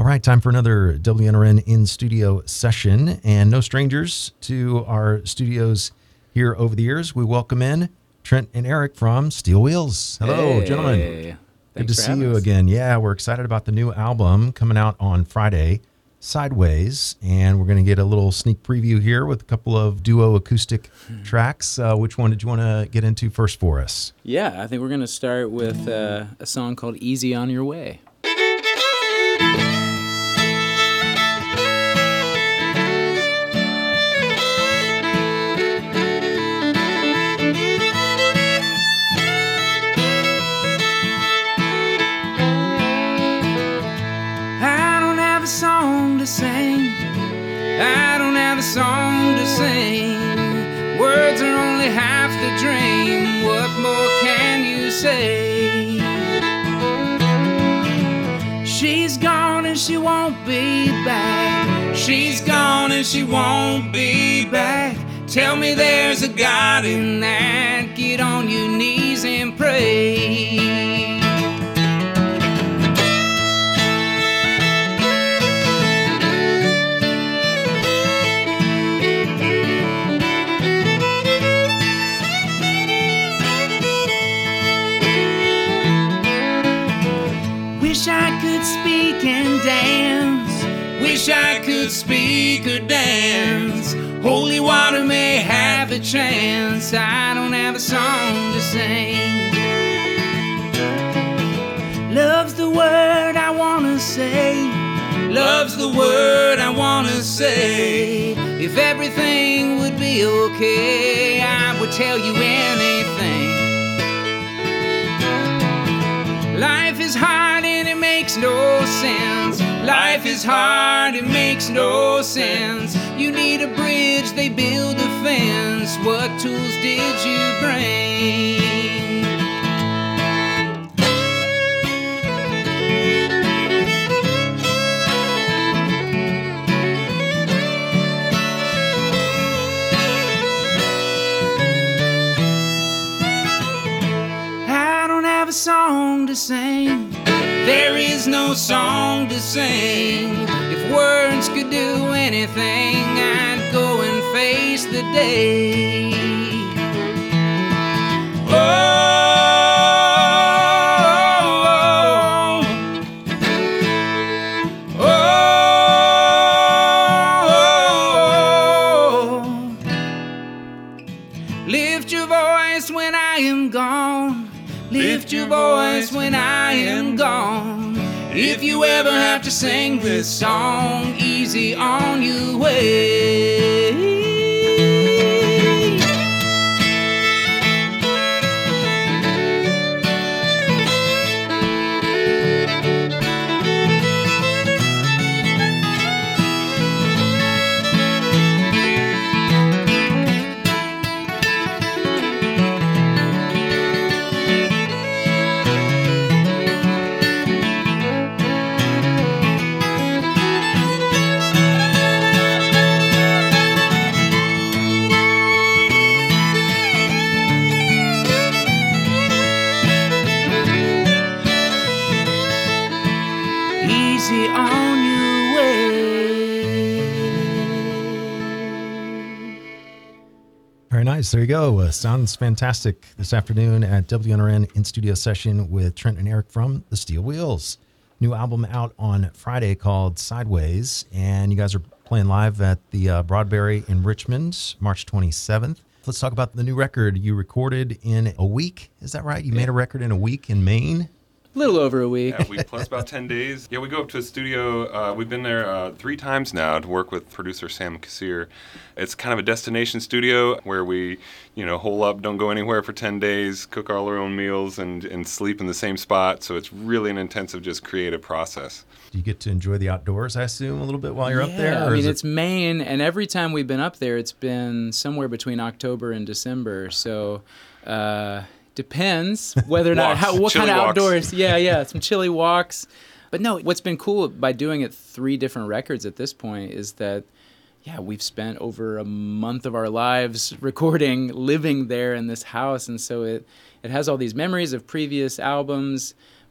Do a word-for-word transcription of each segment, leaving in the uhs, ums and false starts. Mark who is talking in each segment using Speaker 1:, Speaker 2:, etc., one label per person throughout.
Speaker 1: right, time for another W N R N in studio session, and no strangers to our studios here over the years. We welcome in Trent and Eric from Steel Wheels. Hello,
Speaker 2: hey,
Speaker 1: gentlemen. Good to see you
Speaker 2: us.
Speaker 1: again. Yeah, we're excited about the new album coming out on Friday, Sideways, and we're going to get a little sneak preview here with a couple of duo acoustic hmm. tracks. Uh, which one did you want to get into first for us?
Speaker 2: Yeah, I think we're going to start with uh, a song called Easy on Your Way.
Speaker 3: Song to sing, I don't have a song to sing. Words are only half the dream. What more can you say? She's gone and she won't be back. She's gone and she won't be back. Tell me there's a God in that. Get on your knees and pray. Wish I could speak and dance. Wish I could speak or dance. Holy water may have a chance. I don't have a song to sing. Love's the word I wanna say. Love's the word I wanna say. If everything would be okay, I would tell you anything. Life is hard and it makes no sense. Life is hard, it makes no sense. You need a bridge, they build a fence. What tools did you bring? I don't have a song to sing. There is no song to sing. If words could do anything, I'd go and face the day. Oh, oh, oh, oh. Lift your voice when I am gone. Lift your voice when I am gone. If you ever have to sing this song, easy on your way. Easy on your way.
Speaker 1: Very nice. There you go. Uh, sounds fantastic this afternoon at W N R N in studio session with Trent and Eric from the Steel Wheels. New album out on Friday called Sideways, and you guys are playing live at the uh, Broadberry in Richmond, March twenty-seventh. Let's talk about the new record you recorded in a week. Is that right? You yeah. made a record in a week in Maine?
Speaker 2: A little over a week.
Speaker 4: Yeah, a week plus about ten days. Yeah, we go up to a studio. Uh, we've been there uh, three times now to work with producer Sam Kassir. It's kind of a destination studio where we, you know, hole up, don't go anywhere for ten days, cook all our own meals, and, and sleep in the same spot. So it's really an intensive, just creative process.
Speaker 1: Do you get to enjoy the outdoors, I assume, a little bit while you're
Speaker 2: yeah,
Speaker 1: up there?
Speaker 2: I mean,
Speaker 1: it...
Speaker 2: it's Maine, and every time we've been up there, it's been somewhere between October and December. So... Uh, Depends whether or not
Speaker 4: walks,
Speaker 2: how what
Speaker 4: chilly
Speaker 2: kind of
Speaker 4: walks.
Speaker 2: outdoors. Yeah, yeah, some chilly walks. But no, what's been cool by doing it three different records at this point is that, yeah, we've spent over a month of our lives recording, living there in this house, and so it it has all these memories of previous albums,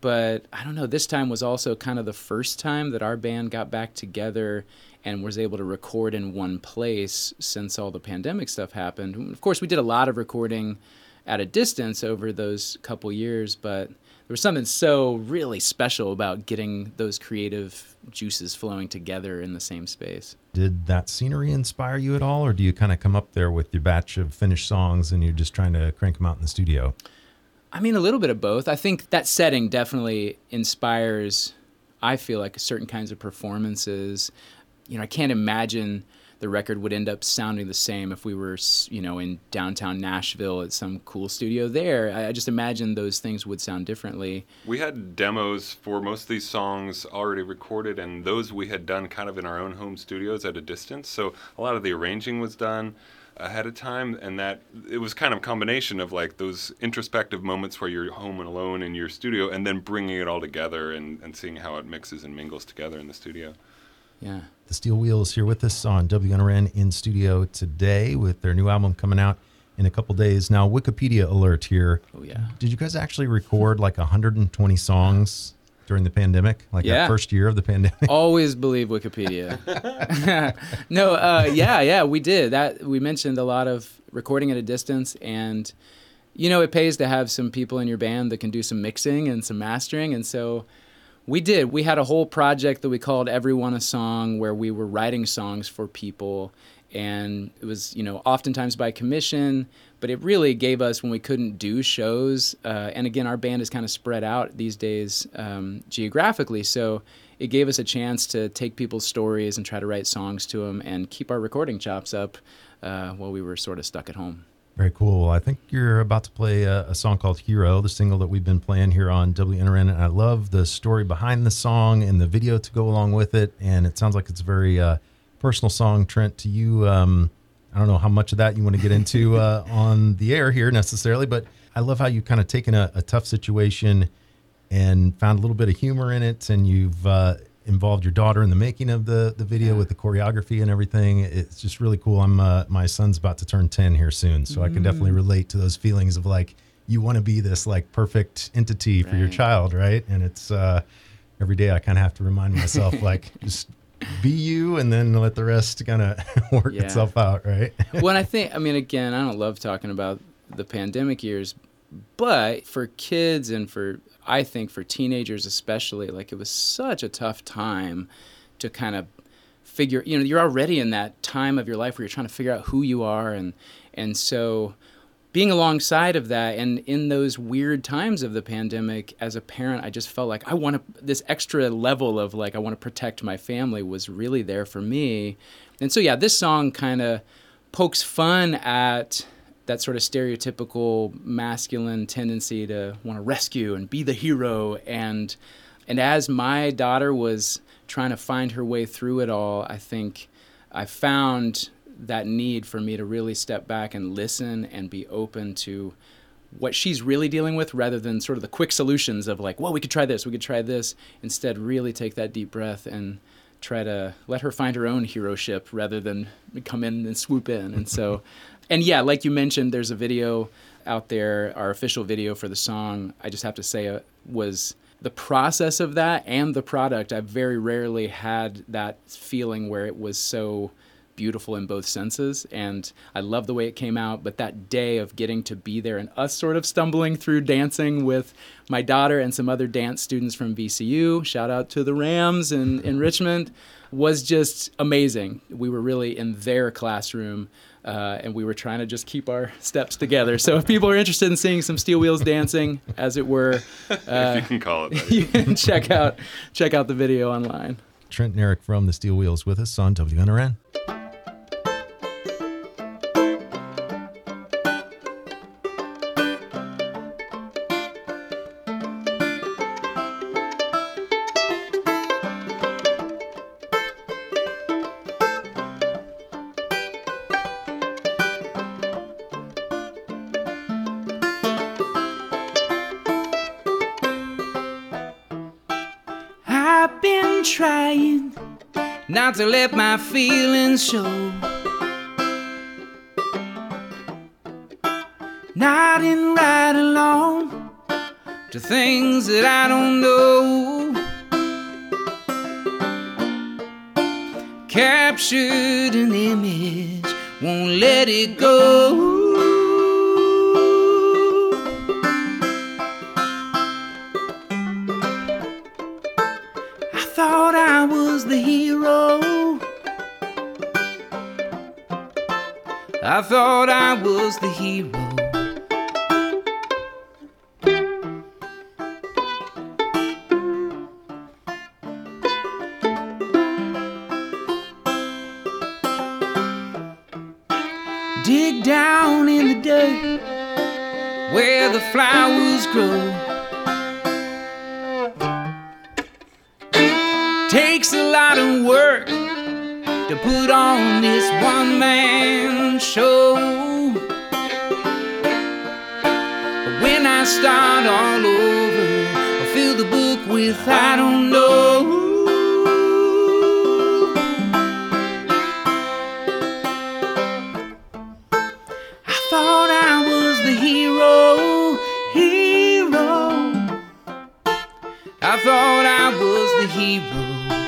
Speaker 2: But I don't know, this time was also kind of the first time that our band got back together and was able to record in one place since all the pandemic stuff happened. Of course, we did a lot of recording at a distance over those couple years, but there was something so really special about getting those creative juices flowing together in the same space.
Speaker 1: Did that scenery inspire you at all, or do you kind of come up there with your batch of finished songs and you're just trying to crank them out in the studio?
Speaker 2: I mean, a little bit of both. I think that setting definitely inspires, I feel like, certain kinds of performances. You know, I can't imagine the record would end up sounding the same if we were, you know, in downtown Nashville at some cool studio there. I just imagine those things would sound differently.
Speaker 4: We had demos for most of these songs already recorded, and those we had done kind of in our own home studios at a distance. So a lot of the arranging was done ahead of time, and that it was kind of a combination of like those introspective moments where you're home and alone in your studio, and then bringing it all together and, and seeing how it mixes and mingles together in the studio.
Speaker 2: Yeah.
Speaker 1: The Steel Wheels here with us on W N R N in studio today with their new album coming out in a couple days. Now, Wikipedia alert here.
Speaker 2: Oh, yeah.
Speaker 1: Did you guys actually record like one hundred twenty songs during the pandemic? Like
Speaker 2: yeah.
Speaker 1: that first year of the pandemic?
Speaker 2: Always believe Wikipedia. no, uh, yeah, yeah, we did. That we mentioned a lot of recording at a distance, and, you know, it pays to have some people in your band that can do some mixing and some mastering, and so we did. We had a whole project that we called Everyone a Song, where we were writing songs for people, and it was, you know, oftentimes by commission, but it really gave us, when we couldn't do shows, uh, and again, our band is kind of spread out these days um, geographically, so it gave us a chance to take people's stories and try to write songs to them and keep our recording chops up uh, while we were sort of stuck at home.
Speaker 1: Very cool. I think you're about to play a, a song called Hero, the single that we've been playing here on W N R N, and I love the story behind the song and the video to go along with it, and it sounds like it's a very uh, personal song. Trent, to you, um, I don't know how much of that you want to get into uh, on the air here necessarily, but I love how you've kind of taken a, a tough situation and found a little bit of humor in it, and you've uh, involved your daughter in the making of the, the video with the choreography and everything. It's just really cool. I'm uh, my son's about to turn ten here soon, so mm. I can definitely relate to those feelings of like, you want to be this like perfect entity for right. your child, right? And it's uh, every day I kind of have to remind myself like, just be you, and then let the rest kind of work yeah. itself out, right?
Speaker 2: Well, and I think, I mean, again, I don't love talking about the pandemic years, but for kids and for, I think for teenagers especially, like it was such a tough time to kind of figure, you know, you're already in that time of your life where you're trying to figure out who you are. And, and so being alongside of that, and in those weird times of the pandemic, as a parent, I just felt like I want to, this extra level of like, I want to protect my family was really there for me. And so, yeah, this song kind of pokes fun at that sort of stereotypical masculine tendency to want to rescue and be the hero. And and as my daughter was trying to find her way through it all, I think I found that need for me to really step back and listen and be open to what she's really dealing with, rather than sort of the quick solutions of like, well, we could try this, we could try this. Instead, really take that deep breath and try to let her find her own hero-ship rather than come in and swoop in. And so, and yeah, like you mentioned, there's a video out there, our official video for the song. I just have to say, uh, was the process of that and the product. I've very rarely had that feeling where it was so beautiful in both senses, and I love the way it came out. But that day of getting to be there and us sort of stumbling through dancing with my daughter and some other dance students from V C U, shout out to the Rams in, in Richmond, was just amazing. We were really in their classroom, uh, and we were trying to just keep our steps together. So if people are interested in seeing some Steel Wheels dancing, as it were, uh,
Speaker 4: if you can call it that.
Speaker 2: You can check out check out the video online.
Speaker 1: Trent and Eric from the Steel Wheels with us on W N R N.
Speaker 3: I've been trying not to let my feelings show, nodding right along, to things that I don't know. Captured an image, won't let it go. I thought I was the hero. I thought I was the hero. Dig down in the dirt where the flowers grow. Takes a lot of work to put on this one-man show. But when I start all over, I'll fill the book with I don't know. I thought I was the hero, hero. I thought I was the hero.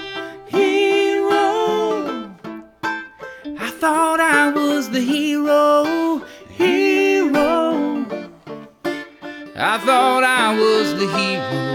Speaker 3: I thought I was the hero, hero. I thought I was the hero.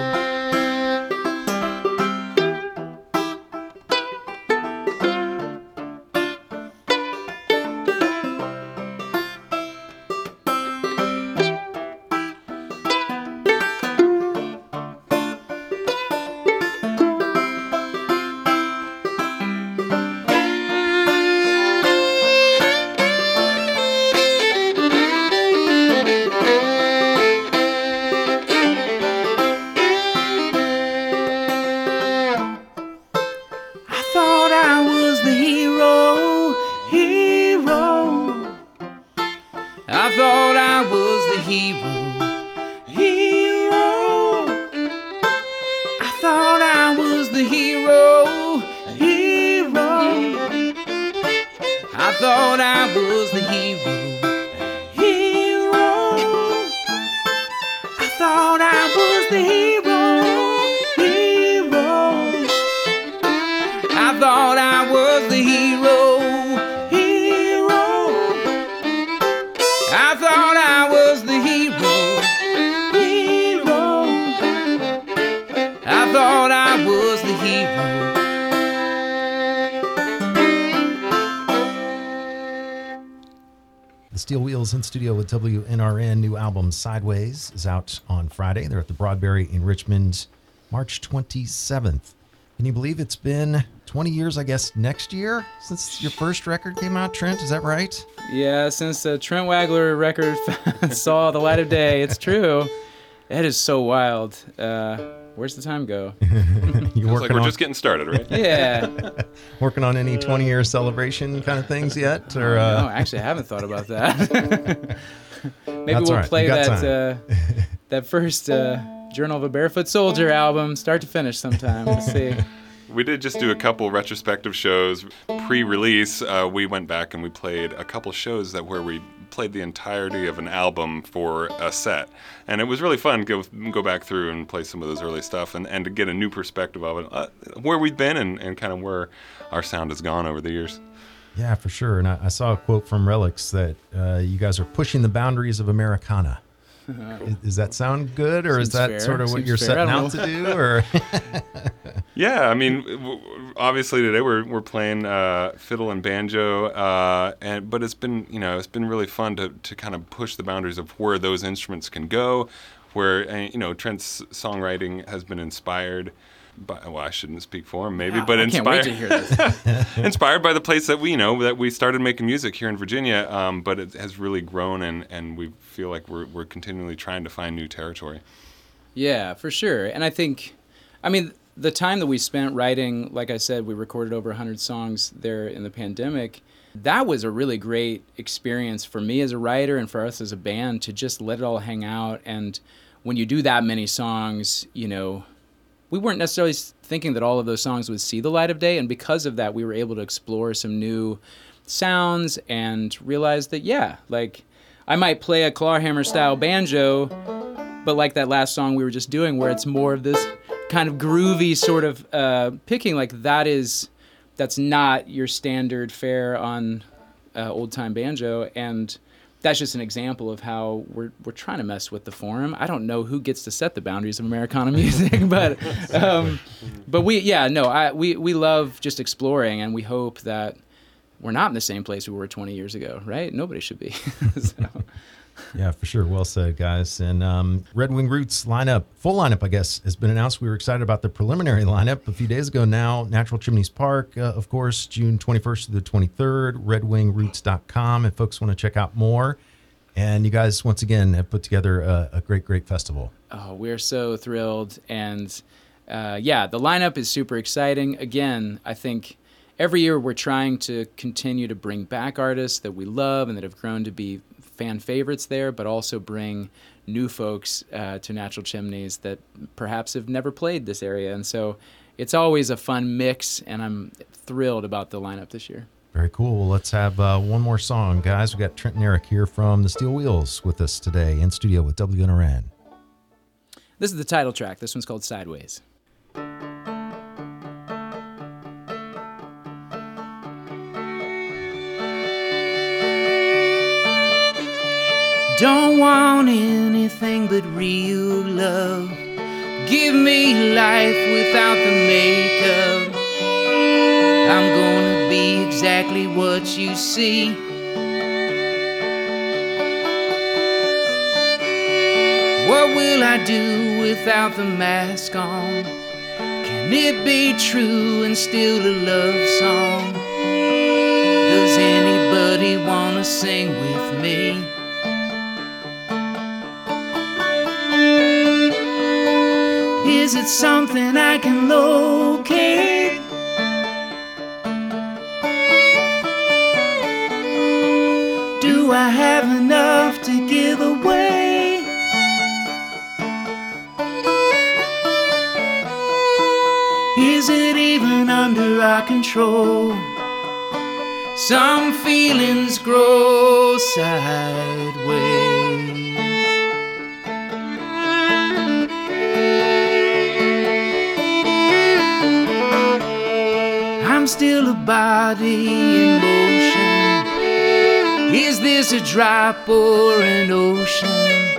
Speaker 3: I thought I was the hero, hero. I thought I was the hero, hero. I thought I was the hero, hero. I thought I was the hero, hero. I thought I was the hero. I thought I was the hero, hero. I thought I was the hero.
Speaker 1: The Steel Wheels in studio with W N R N. New album Sideways is out on Friday. They're at the Broadberry in Richmond, March twenty-seventh. Can you believe it's been twenty years, I guess, next year since your first record came out, Trent? Is that right?
Speaker 2: Yeah, since the Trent Wagler record saw the light of day, it's true. It is so wild. Uh, where's the time go?
Speaker 1: You
Speaker 4: Feels like we're
Speaker 1: on,
Speaker 4: just getting started, right?
Speaker 2: Yeah.
Speaker 1: working on any twenty-year celebration kind of things yet? Or uh...
Speaker 2: No, actually, I haven't thought about that. Maybe
Speaker 1: That's
Speaker 2: we'll
Speaker 1: right.
Speaker 2: play
Speaker 1: You got
Speaker 2: that uh, that first uh, Journal of a Barefoot Soldier album, start to finish sometime. We'll see.
Speaker 4: We did just do a couple retrospective shows pre-release. Uh, we went back and we played a couple shows that where we played the entirety of an album for a set, and it was really fun to go, go back through and play some of those early stuff and, and to get a new perspective of it, uh, where we've been and, and kind of where our sound has gone over the years.
Speaker 1: Yeah, for sure. And I, I saw a quote from Relics that uh, you guys are pushing the boundaries of Americana. Is, does that sound good, or
Speaker 2: Seems
Speaker 1: is that
Speaker 2: fair.
Speaker 1: sort of what
Speaker 2: Seems
Speaker 1: you're
Speaker 2: fair.
Speaker 1: setting
Speaker 2: I
Speaker 1: out
Speaker 2: don't
Speaker 1: to do? Or
Speaker 4: Yeah, I mean, w- obviously today we're we're playing uh, fiddle and banjo, uh, and but it's been you know it's been really fun to to kind of push the boundaries of where those instruments can go, where uh, you know Trent's songwriting has been inspired. By, well, I shouldn't speak for him, maybe,
Speaker 2: Wow,
Speaker 4: but
Speaker 2: I
Speaker 4: inspired.
Speaker 2: can't wait to hear this.
Speaker 4: Inspired by the place that we you know that we started making music here in Virginia, um, but it has really grown, and, and we feel like we're we're continually trying to find new territory.
Speaker 2: Yeah, for sure. And I think, I mean, the time that we spent writing, like I said, we recorded over one hundred songs there in the pandemic. That was a really great experience for me as a writer and for us as a band to just let it all hang out. And when you do that many songs, you know, we weren't necessarily thinking that all of those songs would see the light of day. And because of that, we were able to explore some new sounds and realize that, yeah, like I might play a clawhammer style banjo, but like that last song we were just doing, where it's more of this kind of groovy sort of uh, picking, like that is, that's not your standard fare on uh, old time banjo, and that's just an example of how we're we're trying to mess with the form. I don't know who gets to set the boundaries of Americana music, but um, but we yeah no I we we love just exploring, and we hope that we're not in the same place we were twenty years ago, right? Nobody should be. So.
Speaker 1: Yeah, for sure. Well said, guys. And um, Red Wing Roots lineup, full lineup, I guess, has been announced. We were excited about the preliminary lineup a few days ago now. Natural Chimneys Park, uh, of course, June twenty-first to the twenty-third, red wing roots dot com if folks want to check out more. And you guys, once again, have put together a, a great, great festival.
Speaker 2: Oh, we're so thrilled. And uh, yeah, the lineup is super exciting. Again, I think every year we're trying to continue to bring back artists that we love and that have grown to be fan favorites there, but also bring new folks uh, to Natural Chimneys that perhaps have never played this area. And so it's always a fun mix, and I'm thrilled about the lineup this year.
Speaker 1: Very cool. Well, let's have uh, one more song, guys. We got Trent and Eric here from the Steel Wheels with us today in studio with W N R N.
Speaker 2: This is the title track. This one's called Sideways.
Speaker 3: Don't want anything but real love. Give me life without the makeup. I'm gonna be exactly what you see. What will I do without the mask on? Can it be true and still a love song? Does anybody wanna sing with me? Is it something I can locate? Do I have enough to give away? Is it even under our control? Some feelings grow sideways. I'm still a body in motion. Is this a drop or an ocean?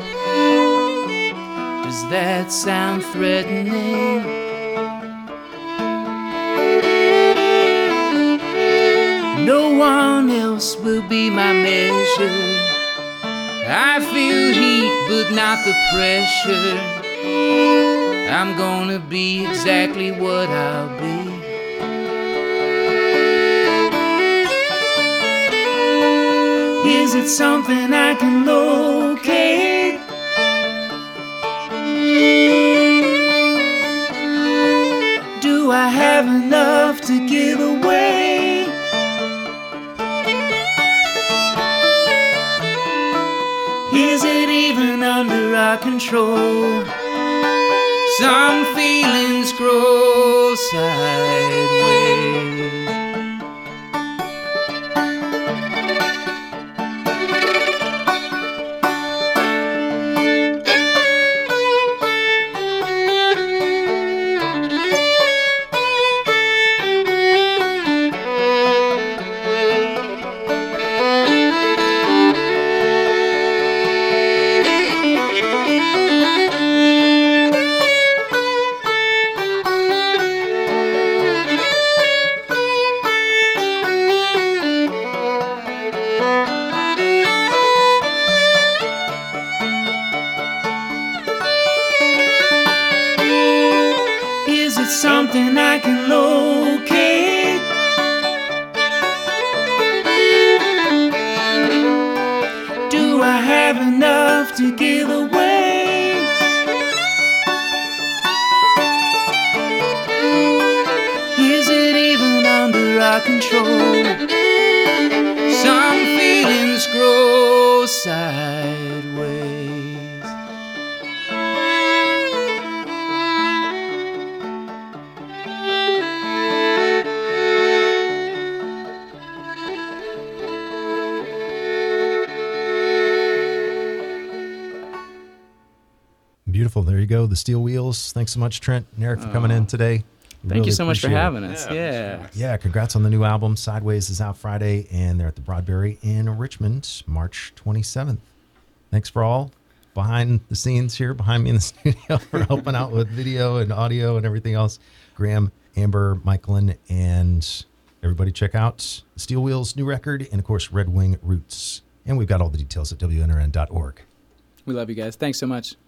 Speaker 3: Does that sound threatening? No one else will be my measure. I feel heat but not the pressure. I'm gonna be exactly what I'll be. Is it something I can locate? Do I have enough to give away? Is it even under our control? Some feelings grow sideways. Something I can locate. Do I have enough to give away? Is it even under our control? Some feelings grow sideways.
Speaker 1: Beautiful. There you go. The Steel Wheels. Thanks so much, Trent and Eric, for coming in today.
Speaker 2: Thank
Speaker 1: Really
Speaker 2: you so much for
Speaker 1: appreciate it.
Speaker 2: having us.
Speaker 4: Yeah,
Speaker 2: Yeah.
Speaker 4: sure.
Speaker 1: Yeah, congrats on the new album. Sideways is out Friday, and they're at the Broadberry in Richmond, March twenty-seventh. Thanks for all behind the scenes here, behind me in the studio, for helping out with video and audio and everything else. Graham, Amber, Michaelin, and everybody check out Steel Wheels' new record and, of course, Red Wing Roots. And we've got all the details at W N R N dot org.
Speaker 2: We love you guys. Thanks so much.